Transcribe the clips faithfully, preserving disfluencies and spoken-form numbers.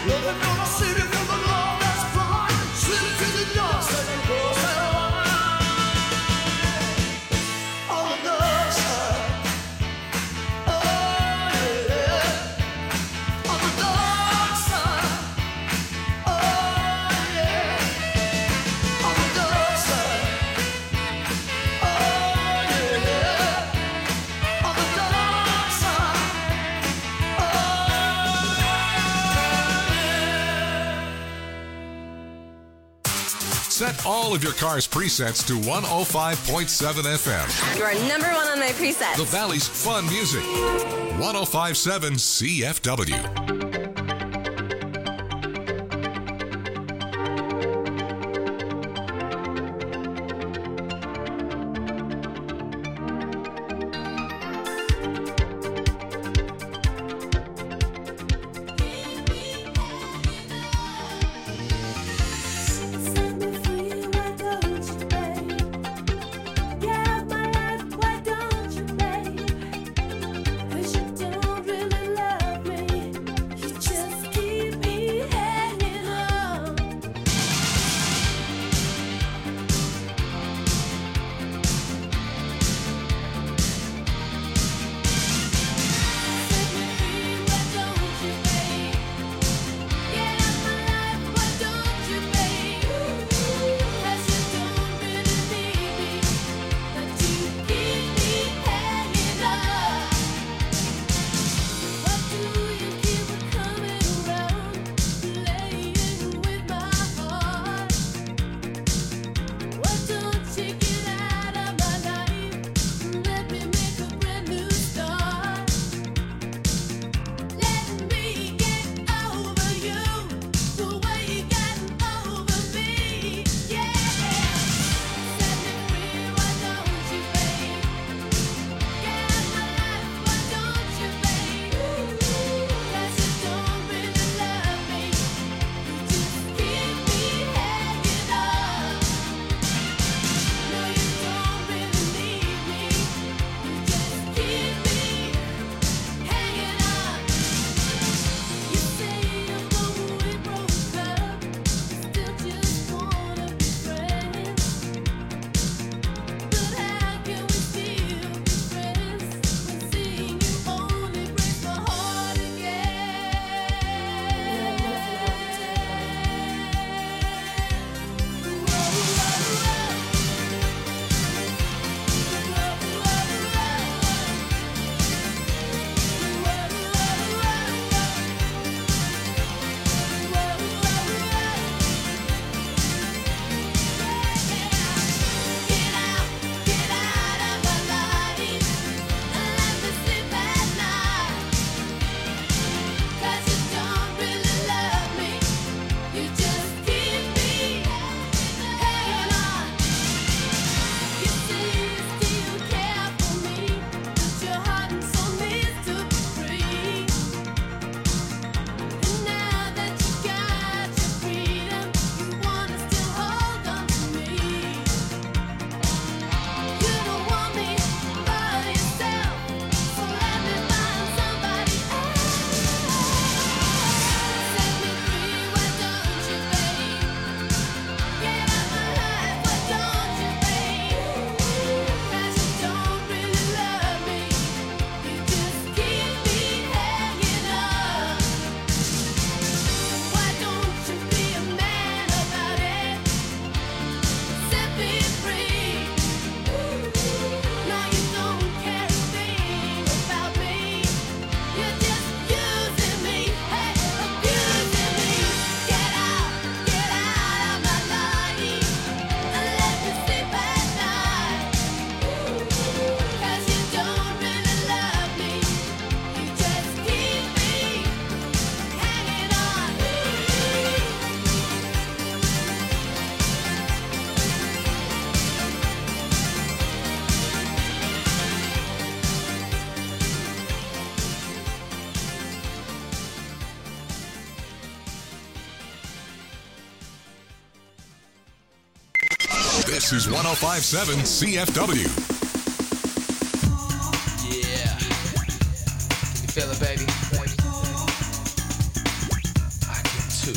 Set all of your car's presets to one oh five point seven F M. You are number one on my presets. The Valley's fun music. one oh five point seven C F W. This is one oh five point seven C F W. Yeah. Can you feel it, baby? I can two.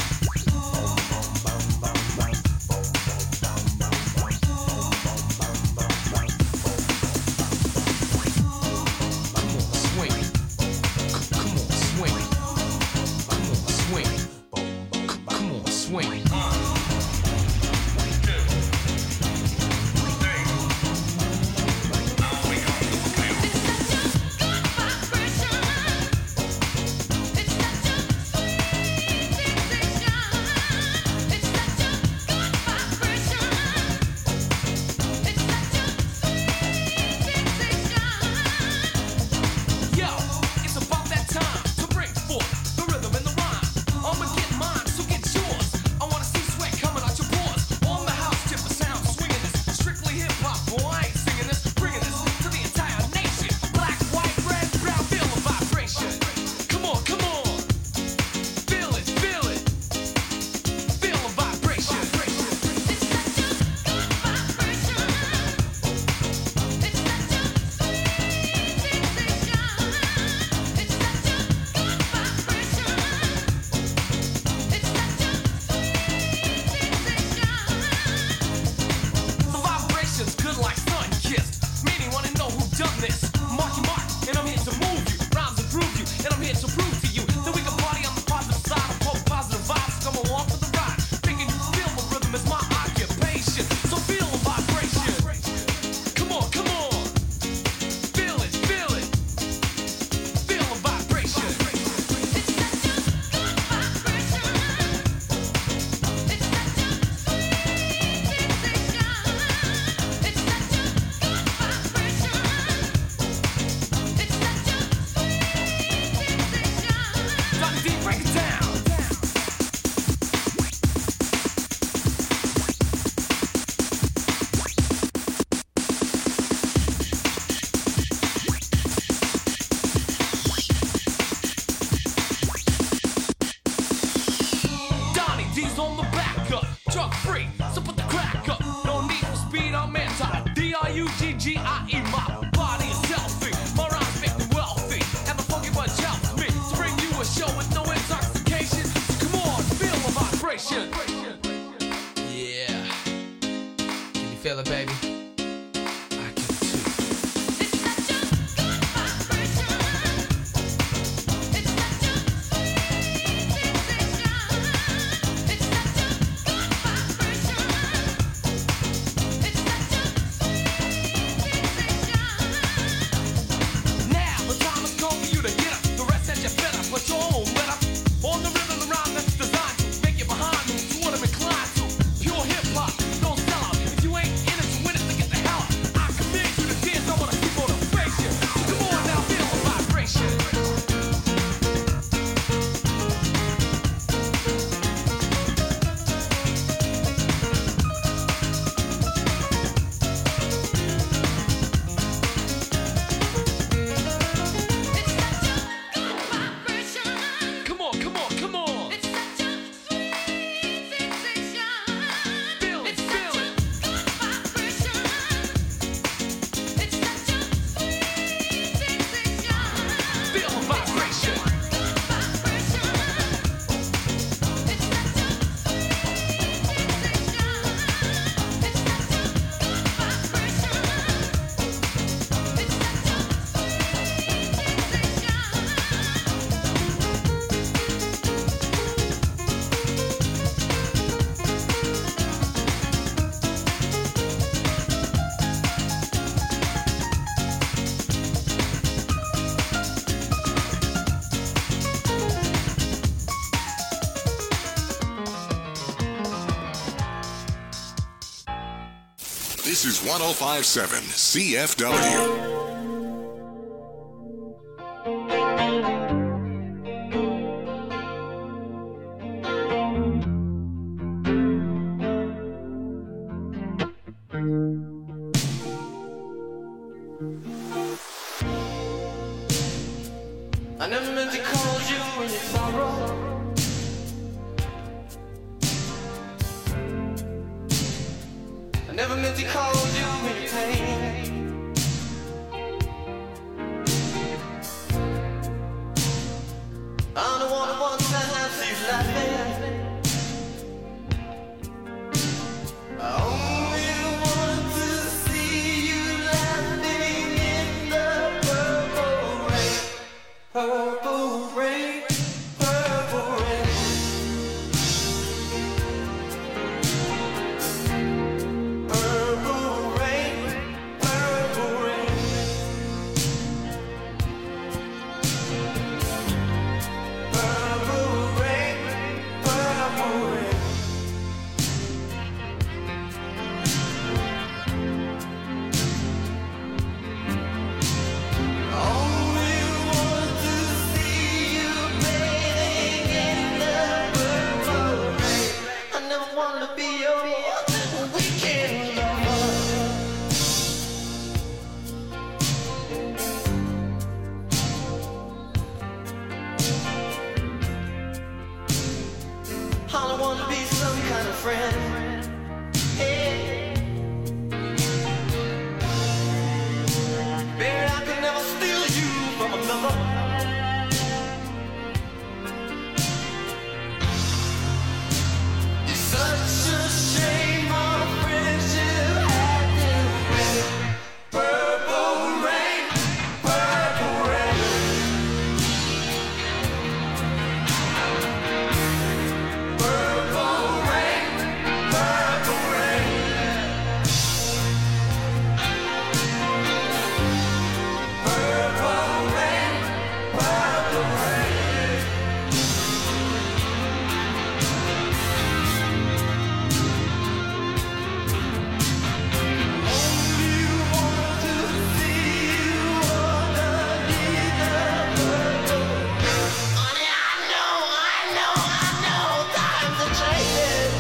This is one oh five point seven C F W. I never meant to call you when you sorrow. I never meant to call you when you pain. I don't want to want to have you laughing. I only want to see you laughing in the purple rain. Purple rain, purple rain. Purple rain, purple rain. Purple rain, purple rain. Only want to see you bathing in the purple rain. I never wanna be your weekend lover. I don't wanna be some kind of friend. Hey. Baby, I could never steal you from another. It's such a shame our friendship had to end. Purple rain, purple rain. Purple rain, purple rain. Purple rain, purple rain. Only want to see you underneath the purple. Honey, I know, I know, I know times are changing.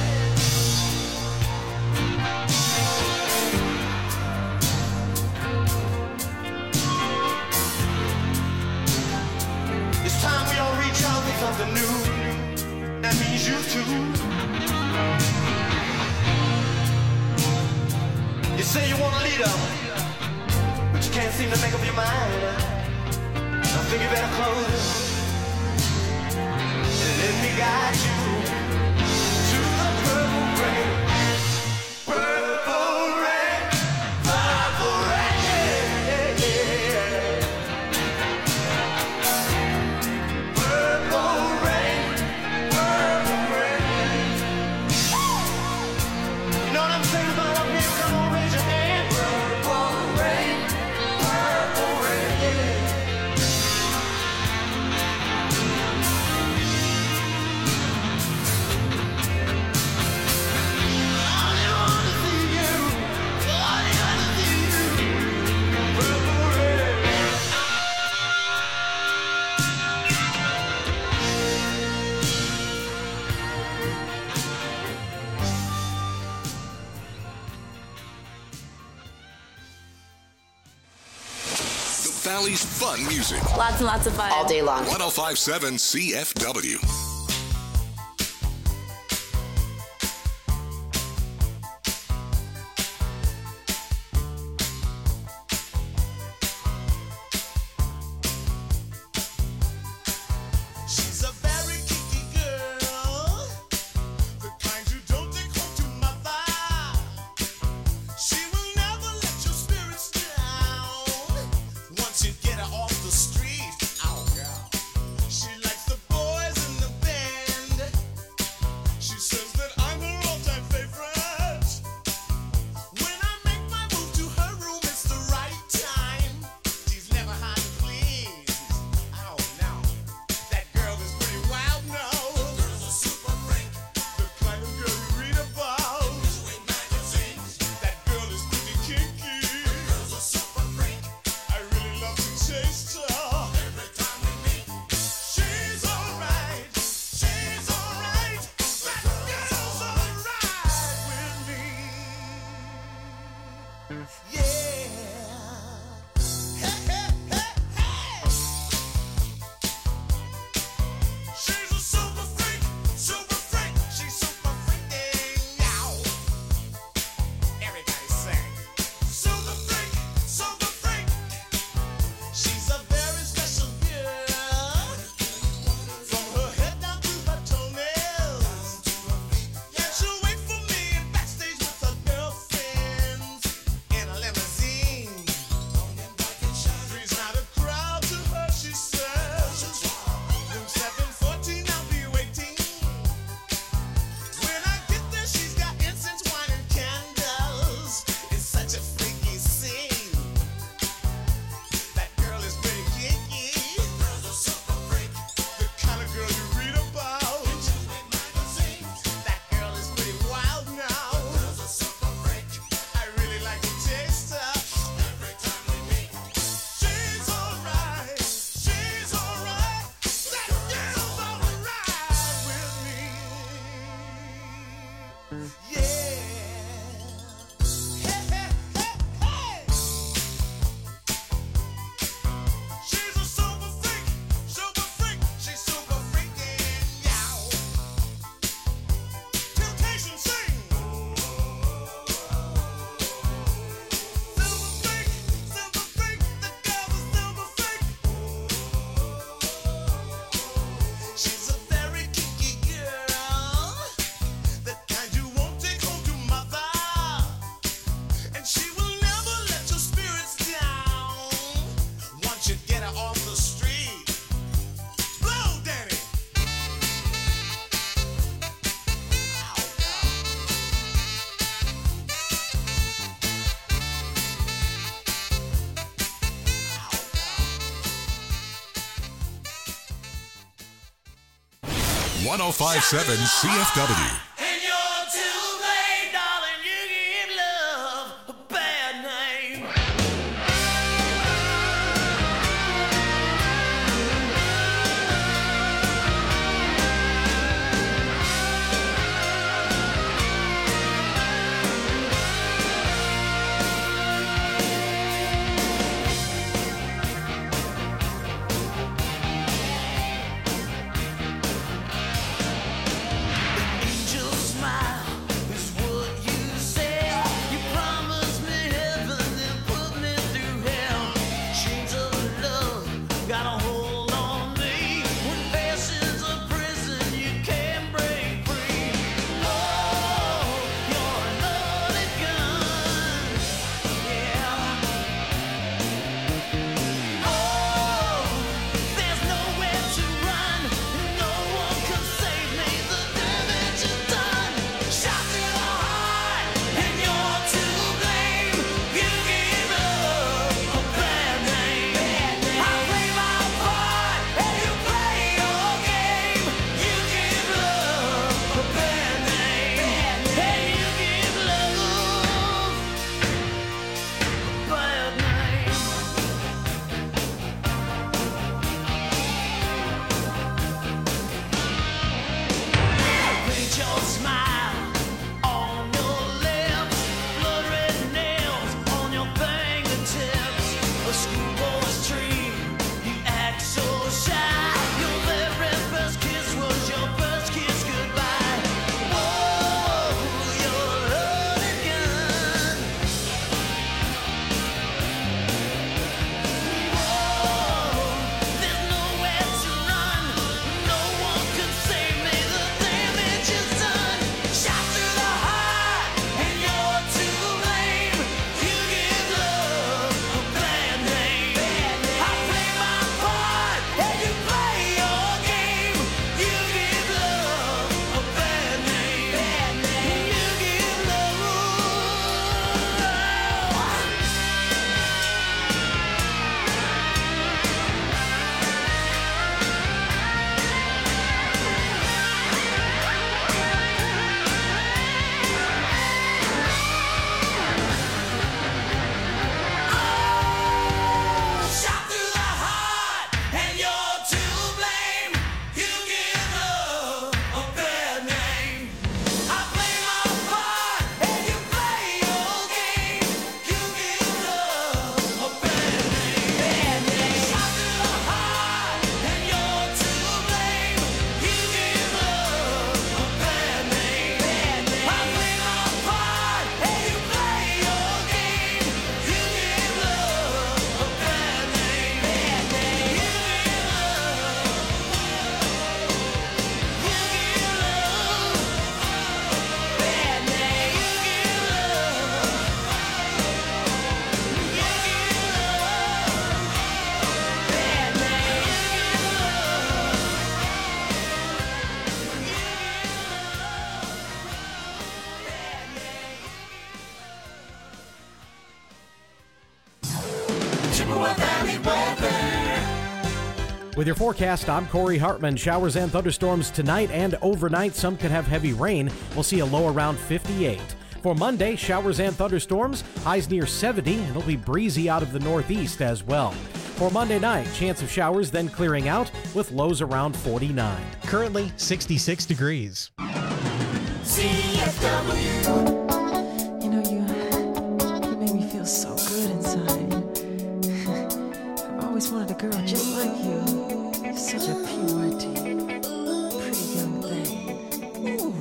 It's time we all reach out for something new. That means you too. You say you want a leader, but you can't seem to make up your mind. I think you better close and let me guide you to the purple rain. Purple rain, purple rain. Yeah, yeah. Purple rain, purple rain. You know what I'm saying about up here? Come on, raise your hand. Purple rain, purple rain. Yeah. Valley's fun music. Lots and lots of fun. all day long. one oh five point seven C F W. She's a very kinky girl, the kind you don't take home to mother. She will never let your spirits down once you get her off the street. Oh, girl. She likes the boys in the one oh five point seven C F W. And you're too late, darling. You give love a bad name. Angel smile is what you say. You promised me heaven, then put me through hell. Chains of love got a hold on me. When passion's a prison, you can't break free. Oh, you're a loaded gun. Yeah. Oh, there's nowhere to run. No one can save me. The damage is done. Shot through the heart, and you're to blame. You give love a bad name. I play my part, and you play your game. You give love a bad name. And you give love a bad name. Paint your smile on your lips, blood red nails on your fingertips. A schoolboy's dream, you act so shy. Your very first kiss was your first kiss goodbye. Oh, you're a loaded gun. Oh, there's nowhere to run. No one can save me. The damage is done. Shot through the heart, and you're to blame. You give love a bad name. I play my part, and you play your game. You give love a bad name. You give love. Shot through the heart, and you're to blame. You give love a bad name. I play my part, and you play your game. You give love a bad name. Shot through the heart, and you're to blame. You give love a bad name. I play my part, and you play your game. You give love a bad name. You give With your forecast, I'm Corey Hartman. Showers and thunderstorms tonight and overnight. Some could have heavy rain. We'll see a low around fifty-eight. For Monday, showers and thunderstorms, highs near seventy, and it'll be breezy out of the northeast as well. For Monday night, chance of showers then clearing out with lows around forty-nine. Currently sixty-six degrees. C F W. You know, you, you make me feel so good inside. I've always wanted a girl just like you. You're such a purity, pretty young thing. Ooh.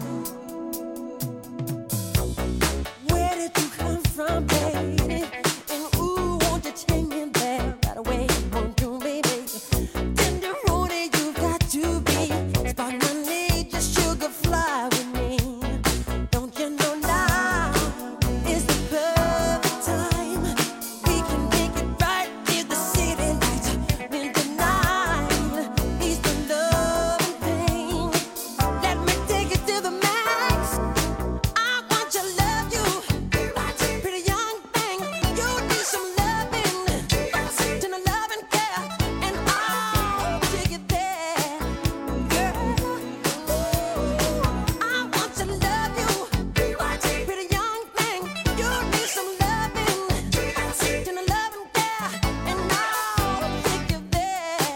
Where did you come from, baby? And ooh, won't you take me there right away? Won't you, baby? Tender roadie, you got to be. Spark my need, just sugar fly with me. Don't you know now is the perfect time? We can make it right in the city lights. When the night is the love and pain. Let me take it to the max. I want to love you, pretty young thing. You need some loving, to the love and care, and I'll take it there, girl. I want to love you, pretty young thing. You need some loving, to the love and care, and I'll take you there.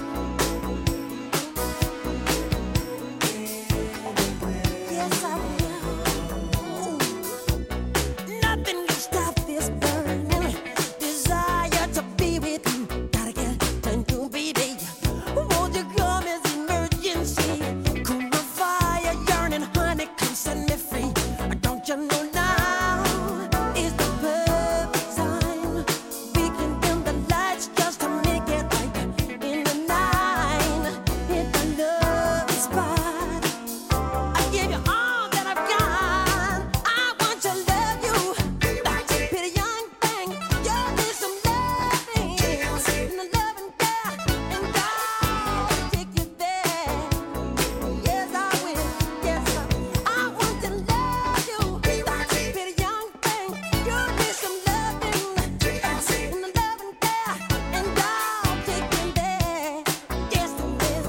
Yes, I will. Nothing can stop this burning desire to be with you. Gotta get to you, baby. Won't you come as emergency? Cool my fire, yearning, honey, come set me free. Don't you know now is the perfect time? We can dim the lights just to make it right in the night. Hit the love spot. I give you all that I've got. I want to love you, pretty young thing. You need some loving, and the love and care, and I'll take you there. Yes, I will. Yes, I will. I want to love you, pretty young thing. You need some loving, and the love and care, and I'll take you there. Yes, I will.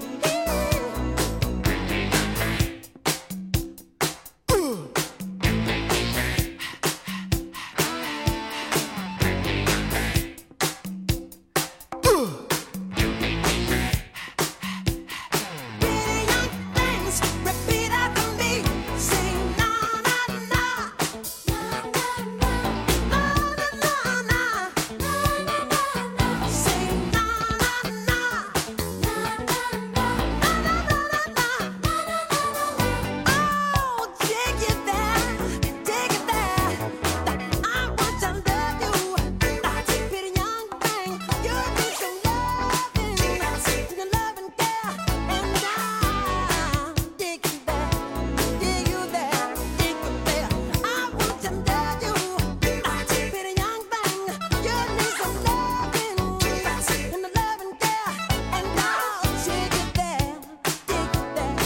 Pretty young things, repeat after me. Say na na na, na na na, na na na, na na na. Say na na na, na na na, na na na, na na na. Oh, take it there, take it there. I want to love you, pretty young thing. You need some loving, the love and care, and I'll take you there, take you there, take you there. I want to love you, pretty young thing. You need some loving, and the love and care, and I'll take you there, take you there.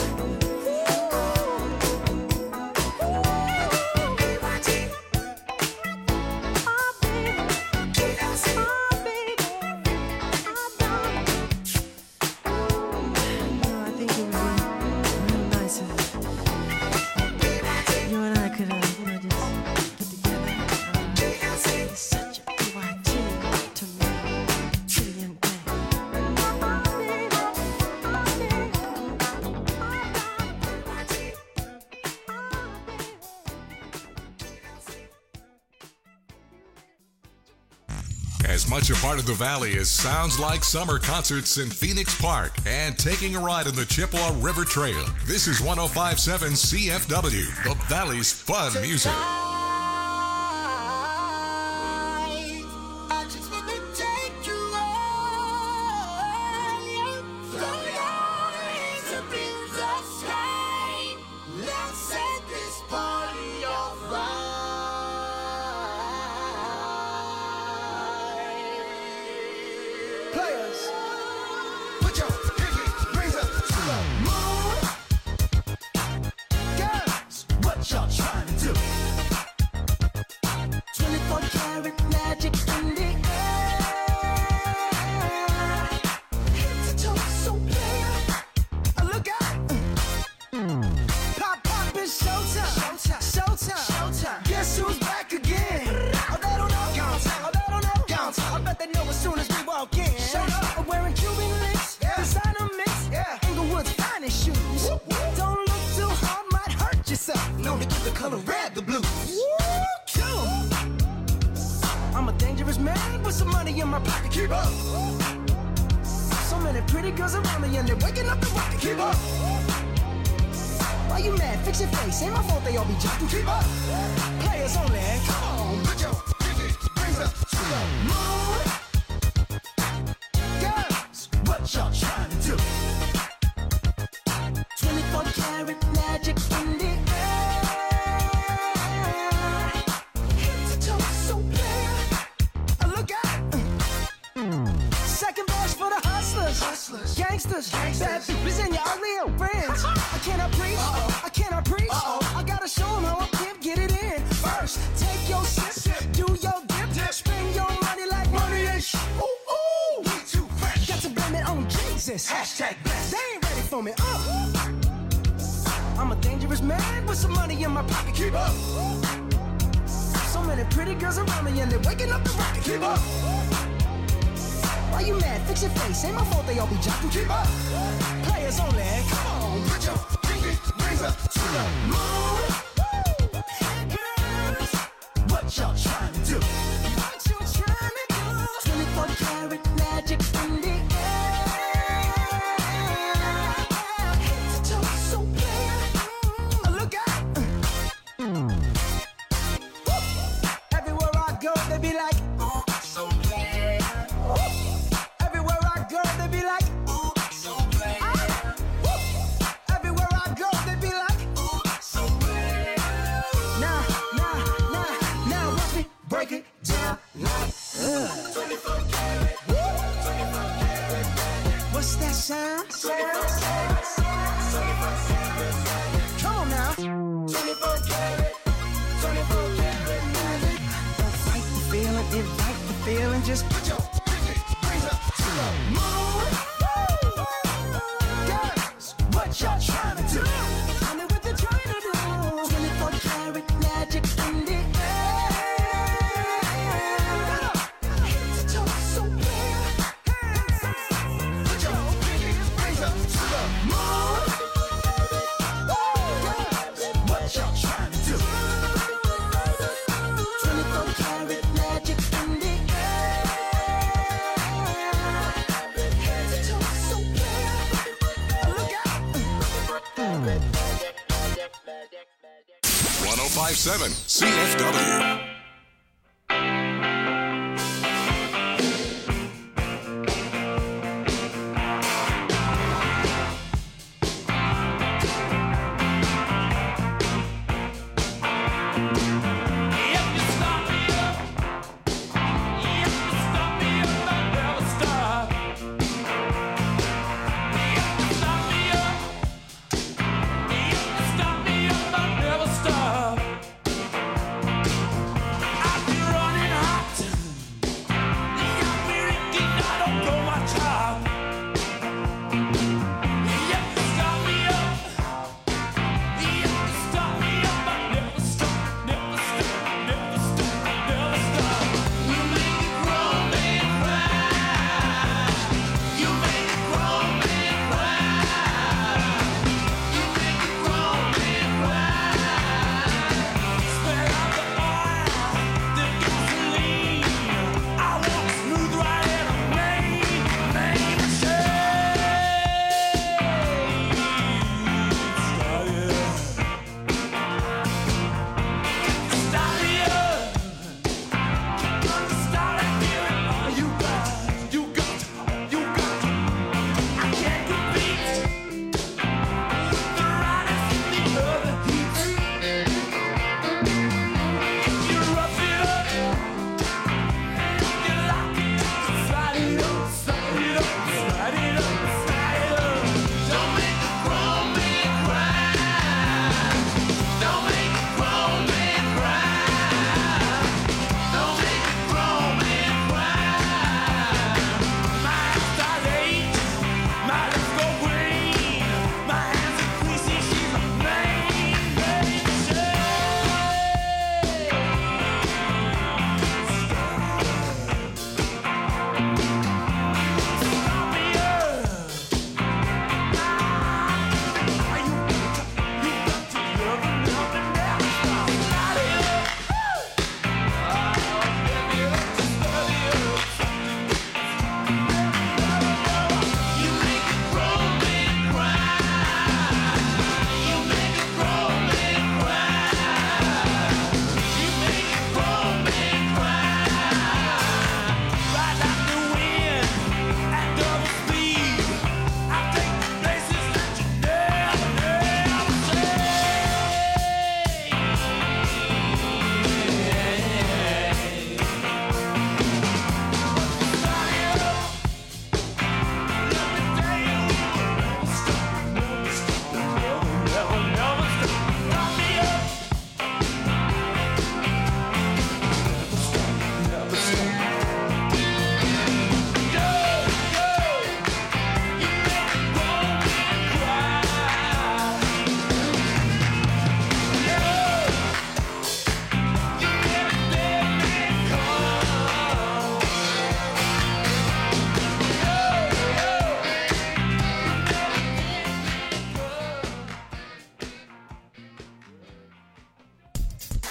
I think it would be real nice if you and I could, uh, you know, just get together. Uh, it's such a P Y T to me, pretty young thing. As much a part of the Valley as sounds like summer concerts in Phoenix Park and taking a ride on the Chippewa River Trail. This is one oh five point seven C F W, the Valley's fun music. I just wanna take you higher. Throw your hands up in the sky. Let's set this party on fire. Players, put your pinky rings up to the moon. Girls, what y'all trying to do? color red, the blue. Woo, kill 'em. I'm a dangerous man with some money in my pocket. Keep up. So many pretty girls around me and they're waking up the rocket. Keep up. Why you mad? Fix your face. Ain't my fault they all be jocking. Keep up. Players only. Come on, put your pinky rings up to the moon. Girls, what y'all trying to do? twenty-four karat magic in the air. Head to toe, so clear. Uh, Look out. Second verse for the hustlers, hustlers. Gangsters, gangsters, bad bitches and your ugly old friends. I cannot preach, Uh-oh. I cannot preach. Uh-oh. I gotta show them how I can get it in. First, take your sip, sip. Do your dip, dip, spend your money like money and sh- Ooh, ooh, we too fresh. Got to blame it on Jesus. Hashtag blessed. They ain't ready for me. Uh. I'm a dangerous man with some money in my pocket. Keep up. So many pretty girls around me and they're waking up the rocket. Keep up. Why you mad? Fix your face. Ain't my fault they all be jocking. Keep up. Players only. Come on, put your pinky rings up to the moon. Girls, what y'all trying to do? What you trying to do? twenty-four karat magic in the air. Head to toe, so clear. Uh, Look out. Woo. Everywhere I go, they be like, ooh, so clear. Woo. Everywhere I go, they be like, ooh, so clear. Woo. Everywhere I go, they be like, ooh, so clear. Now, now, now, now, watch me break it down like, uh. twenty-four karat, twenty-four karat. What's that sound? Come on now. twenty-four karat, twenty-four karat magic. Don't fight the feeling, invite the feeling. Just put your pinky rings up to the moon. Girls, what y'all trying to do? Tell me what you're trying to do. twenty-four karat magic in the air. Head to toe, so clear. Put your pinky rings up to the moon. Girls, what y'all trying to do? twenty-four karat magic in the air. Head to toe, so clear. Look out. one oh five point seven C F W. Stop me up, I'll never stop.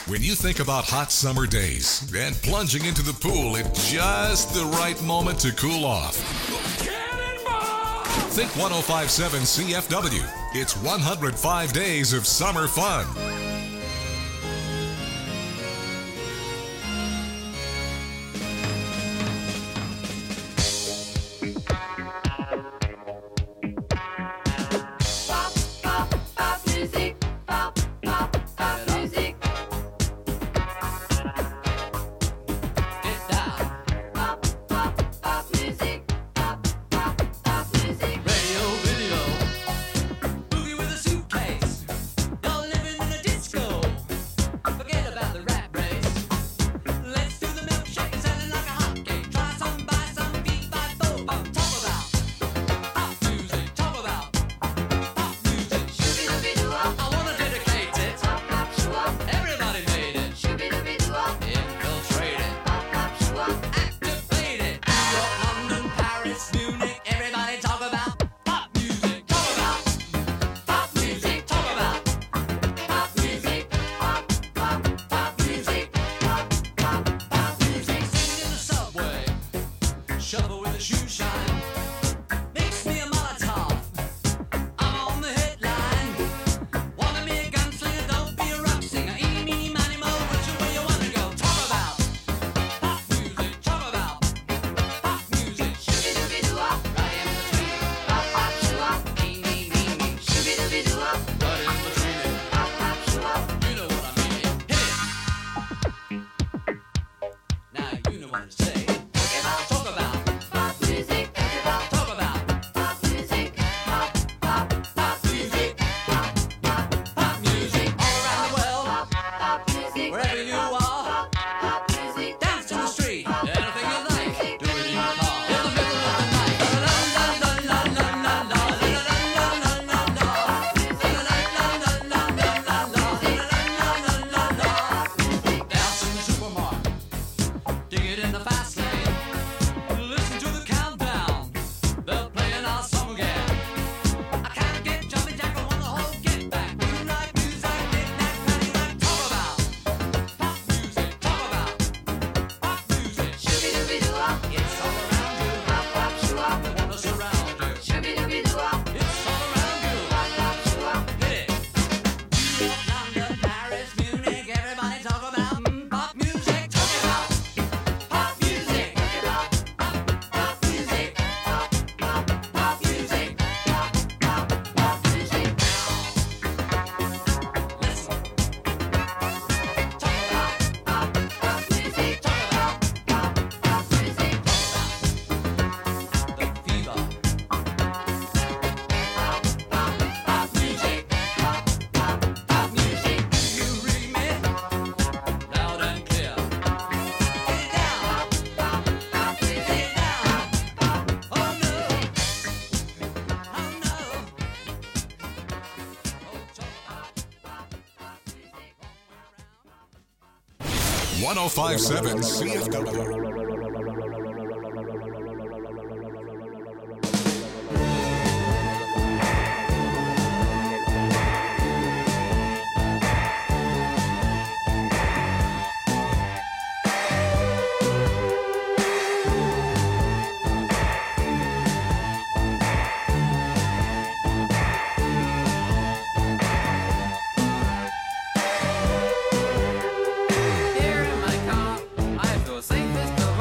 When you think about hot summer days and plunging into the pool at just the right moment to cool off, think one oh five point seven C F W. It's one hundred five days of summer fun. Pop, pop, pop music. Pop, pop, pop music. Get down. Pop, pop, pop music. Pop, pop, pop music. Radio, video, boogie with a suitcase. Y'all living in a disco. Forget about the rat race. Let's do the milkshake and sell it like a hotcake. Try some, buy some, beat by four. Talk about pop music. Talk about pop music. Shoo-be-doo-be-doo-wop. I wanna dedicate it. Pop, pop, shoo-wop. Everybody made it. Shoo-be-doo-be-doo-wop. Infiltrate it. Pop, pop, shoo-wop. Activate it. New York, London, Paris, Munich. Everybody talk about pop music. Talk about Pop music. talk about Pop music. Pop, pop, pop music. Pop, pop, pop music. singing in the subway. Shovel with a shoe shine. Mix me a Molotov. I'm on the headline. Wanna be a gunslinger, don't be a rock singer. Eeny, meeny, miny, mo, which way you wanna go? Talk about pop music. Talk about pop music. Shoo-be-doo-be-doo-wop. Right in between it. Pop, pop, shoo-wop. Eeny, meeny, meeny. Shoo-be-doo-be-doo-wop. Right in between it. Pop, pop, shoo-wop. You know what I mean. Hit it. Now you know what to say. Talk about Pop music. talk about Pop music. Pop, pop, pop music. Pop, pop, pop music all around the world. pop, pop music. Wherever you are, Pop, pop music. dance in the street, anything you like, do it in your car, in the middle of the night. La la la la la la la la, la la la la la la, la la la la la la la, la la la la la. Dance in the supermarket, dig it in the fast lane. Listen to the countdown, they're playing our song again. I can't get jumpy jack, I want the whole get back. You like music, knick knack, paddywhack. Talk about pop music. Talk about pop music. Shoo-be-doo-be-doo-wop. It's all around you. Pop, pop, shoo-wop. I wanna surround you. Shoo-be-doo-be-doo-wop. It's all around you. Pop, pop, shoo-wop. Hit it. New York, London, Paris, Munich. Everybody talk about mm, pop music. Talk about pop music. Pop, pop music. Pop, pop, pop music. Pop, pop, pop music. Listen. Talk about Pop, pop music. talk about Pop, pop music. the fever. Pop, pop, pop music. Pop, pop, pop music. You read me loud and clear. Get it down. Pop, pop music. Get it down. Oh no. Oh no. Oh, talk about one oh five point seven C F W. Here in my car, I feel safest of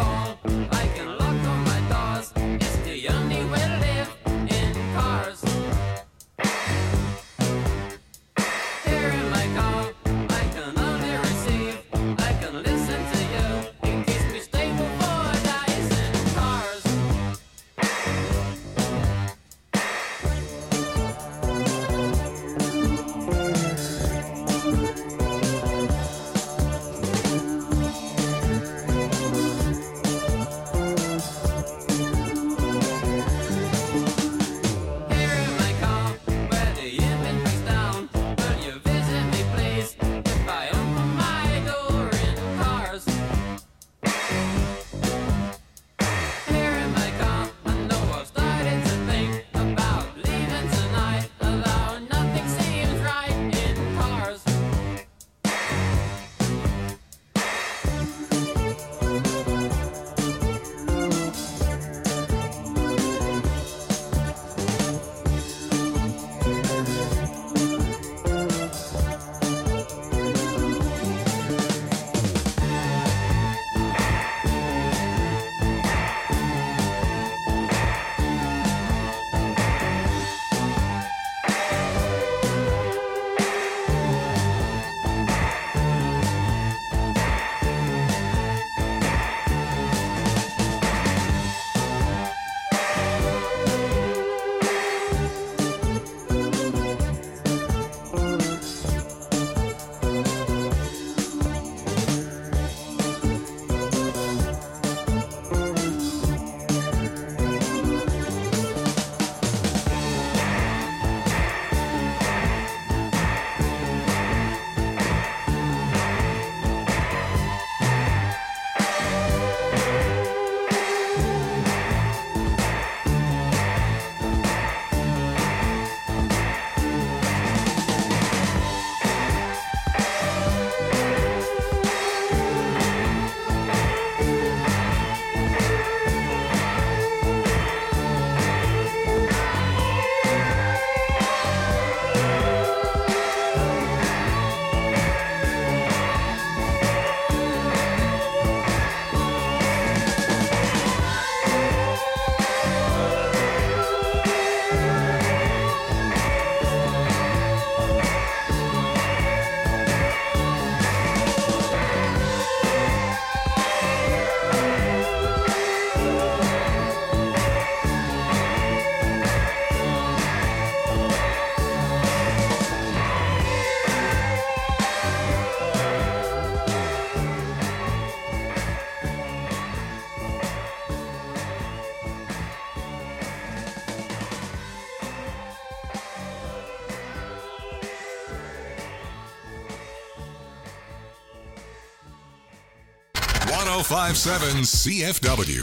one oh five point seven C F W.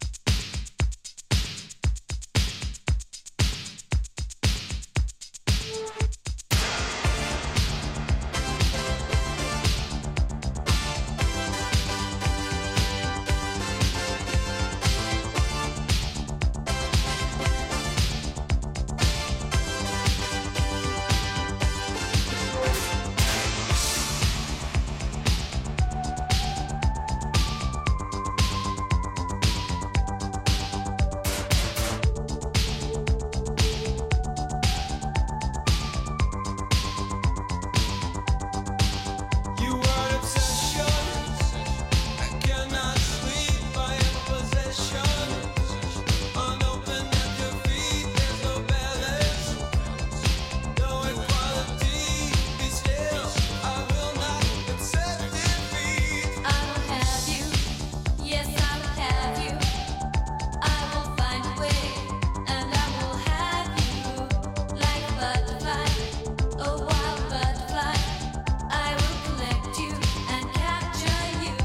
You are an obsession. I cannot sleep. I am a possession. Unopened at your feet, there's no balance, no equality. Be still. I will not accept defeat. I will have you, yes I will have you. I will find a way, and I will have you. Like a butterfly, a wild butterfly, I will collect you and capture you.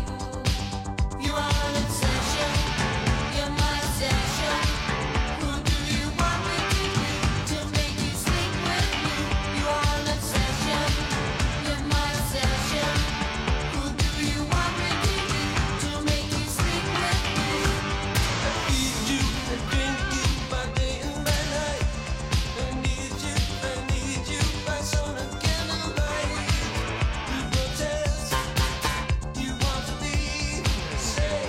You are an obsession, you're my obsession. Who do you want me to be to make you sleep with me? You are an obsession, you're my obsession. Who do you want me to be to make you sleep with me? I feed you and drink you by day and by night. I need you, I need you by sun and candlelight. You protest, you want to leave. Say,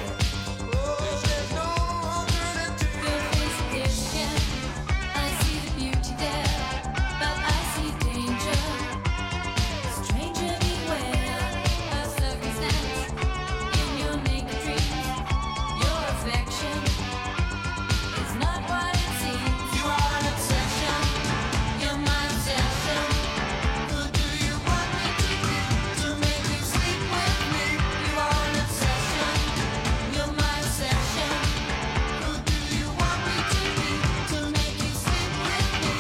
oh, there's no alternative. Your face is distant, I see the beauty there, but I see danger. Stranger beware of circumstance in your naked dreams. Your affection is not what it seems. You are an obsession, you're my obsession. Who do you want me to be to make you sleep with me? You are an obsession, you're my obsession. Who do you want me to be to make you sleep with me?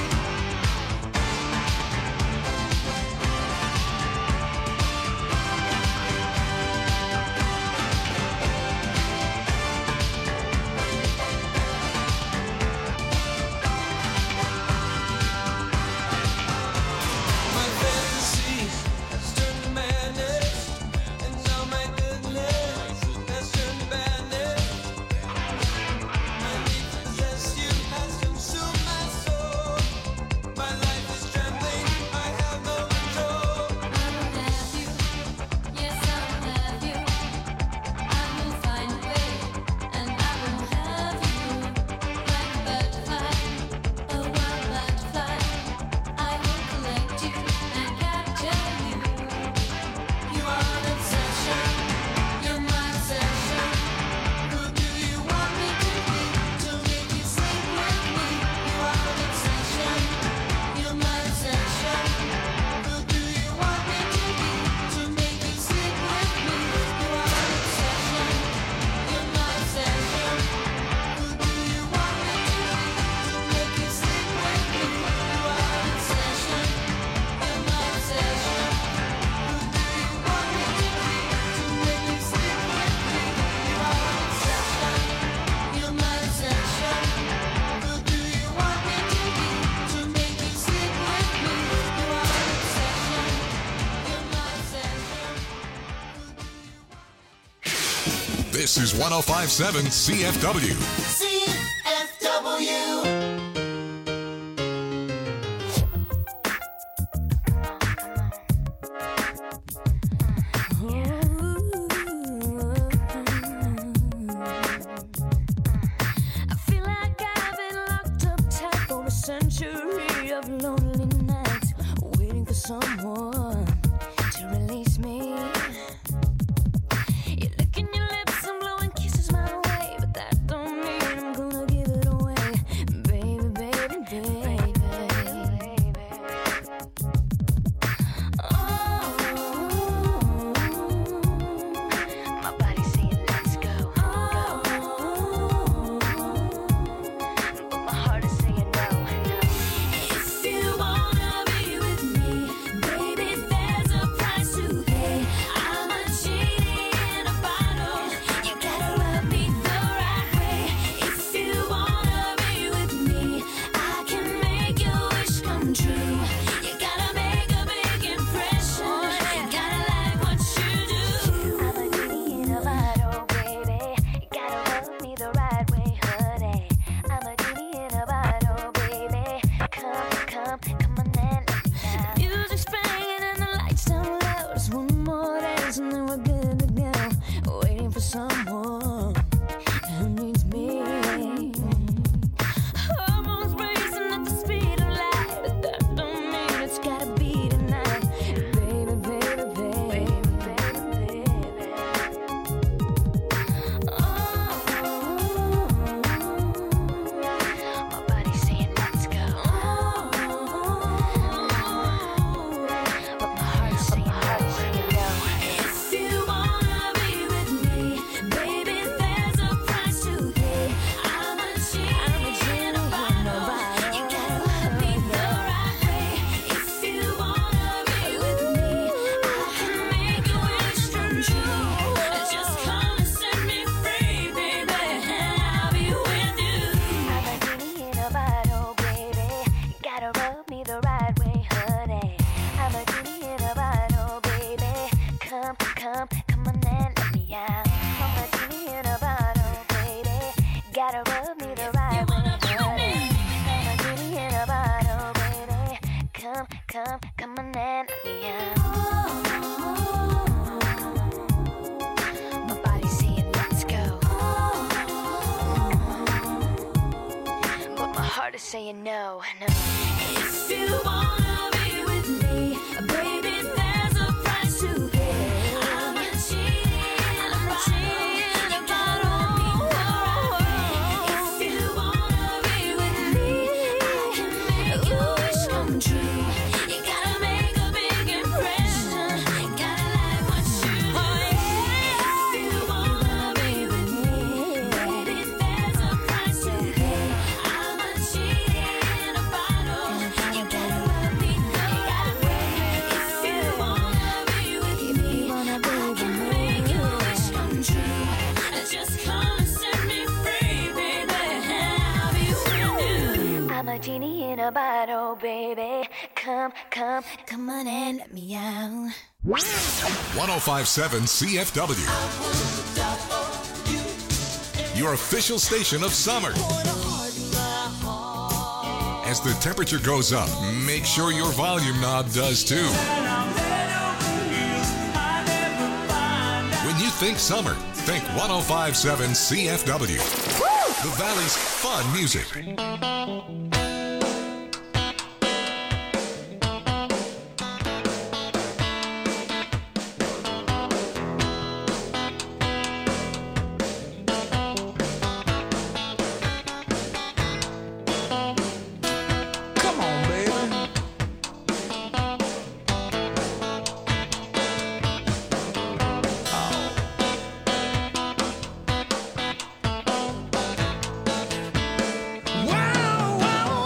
My fantasy has turned to madness, and now my goodness has turned to badness. My need to possess you has consumed my soul. My life is trembling, I have no control. I will have you, yes I will have you. I will find a way, and I will have you. Like a butterfly, a wild butterfly, I will collect you and capture you. You are an obsession, you're my obsession. Who do you want me to be to make you sleep with me? You are an obsession, you're my obsession. Who do you want me to be to make you sleep with me? You are an obsession, you're my obsession. Who do you want me to be to make you sleep with me? You are an obsession, you're my obsession. Who do you want me to be to make you sleep with me? You are an obsession, you're my obsession. Who do you want me to be to make you sleep with me? You are an obsession, you're my obsession. This is one oh five point seven C F W. C F W. I feel like I've been locked up tight for a century of lonely nights, waiting for someone to release me. You're licking your lips and blowing kisses my way, but that don't mean I'm gonna give it away, baby, baby, baby. Oh, my body's saying let's go, go. But my heart is saying no, no. If you wanna be with me, baby, come on and let me out. My body's saying let's go, but my heart is saying no, no. If you wanna be with me, baby, there's a price to pay. I'm not cheating, I'm not cheating about all me. If you wanna be with me, I can make your wish come true. You gotta make a big impression, gotta like what you do. If you wanna be with me, baby, there's a price to pay. I'm not cheating about all. You gotta let me know. If you wanna be with me, I can make your wish come true. Just come and set me free, baby. I'll be with you. I'm a genie in a bottle, baby. Come, come, come on and let me out. one oh five point seven C F W. Your official station of summer. As the temperature goes up, make sure your volume knob does too. When you think summer, think one oh five point seven C F W. The Valley's fun music. Come on, baby. Wow, wow,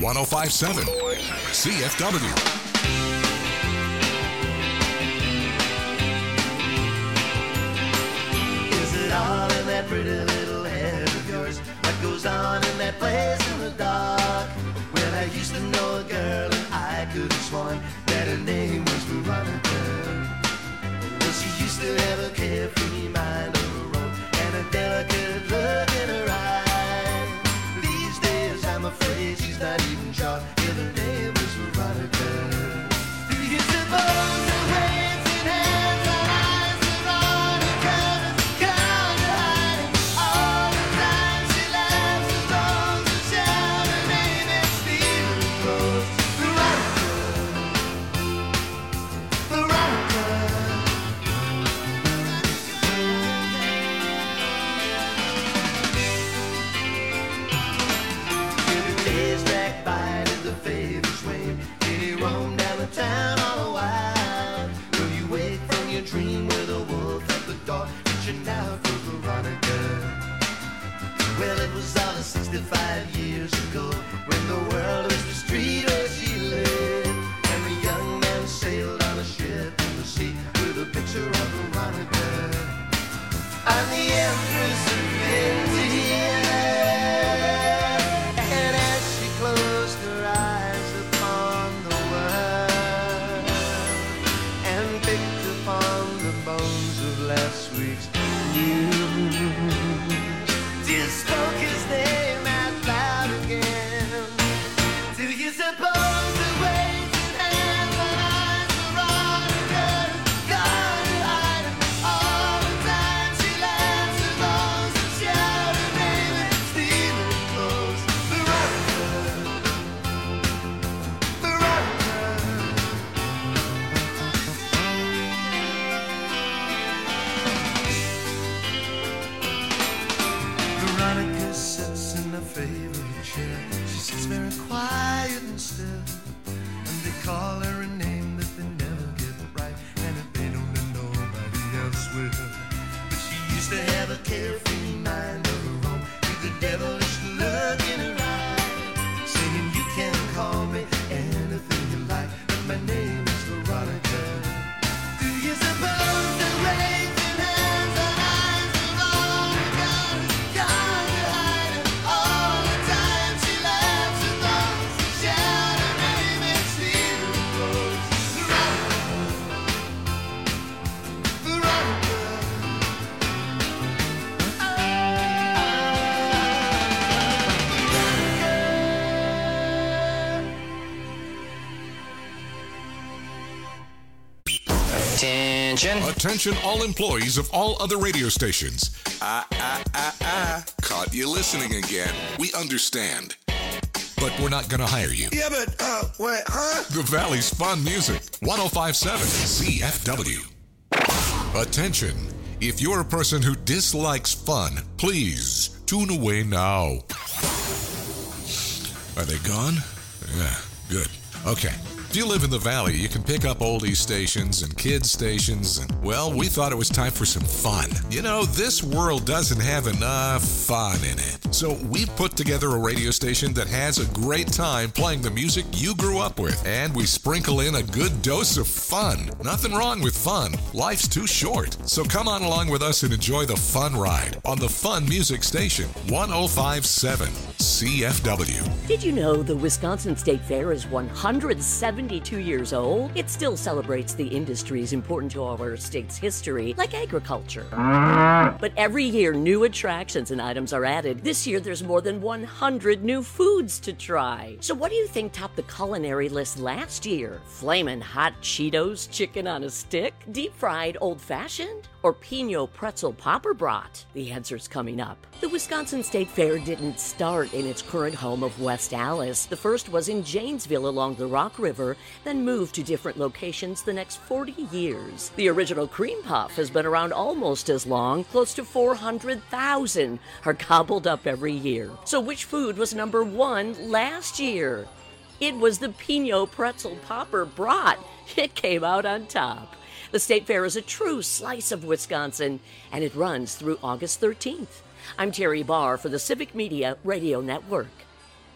one oh five point seven C F W. Is it all in that pretty little head of yours? What goes on in that place in the dark? Well, I used to know a girl and I could have sworn that her name was Veronica. Well, she used to have a carefree mind of her own and a delicate look in her eye. These days I'm afraid she's not even sure if her name was Veronica. Do you suppose the waves in hands are eyes Veronica can't hide all the time she laughs and throws and shouts her name and steals her clothes? Veronica, Veronica. Every day's dragged by to the favorite swing. Did he roam down the town all a while? Will you wake from your dream with a wolf at the door, reaching out for Veronica? Well, it was all sixty-five years ago when the world was the street where she lived, and the young man sailed on a ship in the sea with a picture of Veronica. I'm the Empress of India. And as she closed her eyes upon the world and picked upon the bones of last week's news, just spoke his name out loud again. Do you suppose the waves and hands and eyes Veronica gone to hide him all the time she laughs and blows and shouts her name and steals her clothes? Veronica, Veronica sits in a favorite chair. She sits very quiet and still, and they call her a name that they never get right, and if they don't, then nobody else will. But she used to have a carefree mind of her own, with the devilish look in her eye, saying you can call me anything you like, but my name is Veronica. Do you suppose the rains and hands and eyes Veronica gone to hide him all the time she laughs and throws and shout her name and steal her clothes? Veronica, Veronica. Attention. Attention all employees of all other radio stations. Ah, ah, ah, ah. Caught you listening again. We understand. But we're not going to hire you. Yeah, but, uh, wait, huh? The Valley's fun music. one oh five point seven C F W. Attention. If you're a person who dislikes fun, please tune away now. Are they gone? Yeah, good. Okay. If you live in the Valley, you can pick up oldies stations and kids stations, and, well, we thought it was time for some fun. You know, this world doesn't have enough fun in it. So we've put together a radio station that has a great time playing the music you grew up with, and we sprinkle in a good dose of fun. Nothing wrong with fun. Life's too short. So come on along with us and enjoy the fun ride on the Fun Music Station, one oh five point seven C F W. Did you know the Wisconsin State Fair is one hundred seventy-two years old? It still celebrates the industries important to our state's history, like agriculture. But every year, new attractions and items are added. This year, there's more than one hundred new foods to try. So what do you think topped the culinary list last year? Flamin' hot Cheetos, chicken on a stick, deep-fried old-fashioned, or Pinot pretzel popper brat? The answer's coming up. The Wisconsin State Fair didn't start in its current home of West Allis. The first was in Janesville along the Rock River, then moved to different locations the next forty years. The original cream puff has been around almost as long. Close to four hundred thousand are gobbled up every year. So which food was number one last year? It was the Pinot pretzel popper brat. It came out on top. The State Fair is a true slice of Wisconsin, and it runs through August thirteenth. I'm Terry Barr for the Civic Media Radio Network.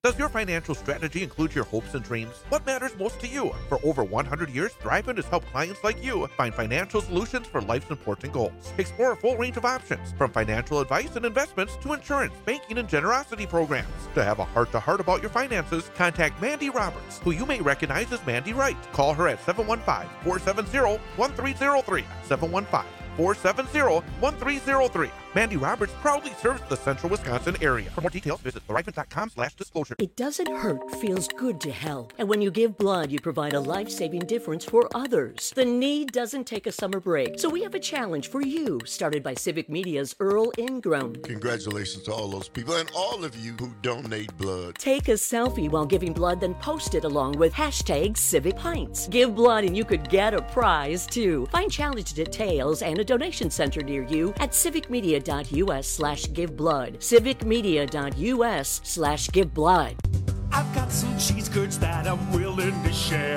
Does your financial strategy include your hopes and dreams? What matters most to you? For over one hundred years, Thrivent has helped clients like you find financial solutions for life's important goals. Explore a full range of options, from financial advice and investments to insurance, banking, and generosity programs. To have a heart-to-heart about your finances, contact Mandy Roberts, who you may recognize as Mandy Wright. Call her at seven one five, four seven zero, one three zero three, seven one five, four seven zero, one three zero three. Mandy Roberts proudly serves the central Wisconsin area. For more details, visit thrivent.com slash disclosure. It doesn't hurt, feels good to help. And when you give blood, you provide a life-saving difference for others. The need doesn't take a summer break. So we have a challenge for you, started by Civic Media's Earl Ingram. Congratulations to all those people and all of you who donate blood. Take a selfie while giving blood, then post it along with hashtag Civic Pints. Give blood and you could get a prize, too. Find challenge details and a donation center near you at civicmedia.us slash give blood. civicmedia.us slash give blood. I've got some cheese curds that I'm willing to share.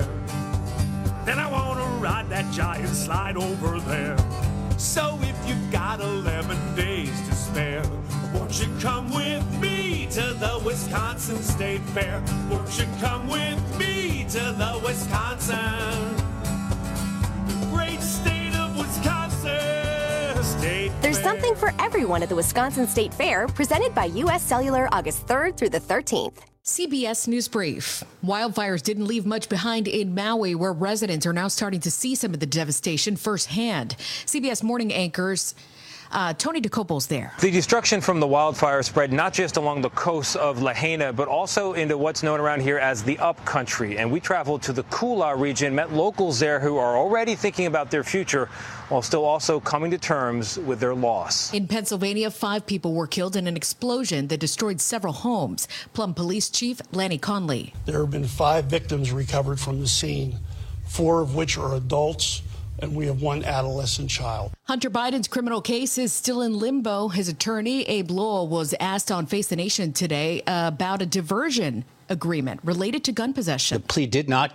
Then I want to ride that giant slide over there. So if you've got eleven days to spare, won't you come with me to the Wisconsin State Fair? Won't you come with me to the Wisconsin, the great state of Wisconsin? State There's Fair. something for everyone at the Wisconsin State Fair, presented by U S Cellular August third through the thirteenth. C B S News Brief. Wildfires didn't leave much behind in Maui, where residents are now starting to see some of the devastation firsthand. C B S morning anchors Uh, Tony DeCopo's there. The destruction from the wildfire spread not just along the coast of Lahaina, but also into what's known around here as the Upcountry. And we traveled to the Kula region, met locals there who are already thinking about their future while still also coming to terms with their loss. In Pennsylvania, five people were killed in an explosion that destroyed several homes. Plum Police Chief Lanny Conley. There have been five victims recovered from the scene, four of which are adults, and we have one adolescent child. Hunter Biden's criminal case is still in limbo. His attorney, Abe Lowell, was asked on Face the Nation today about a diversion agreement related to gun possession. The plea did not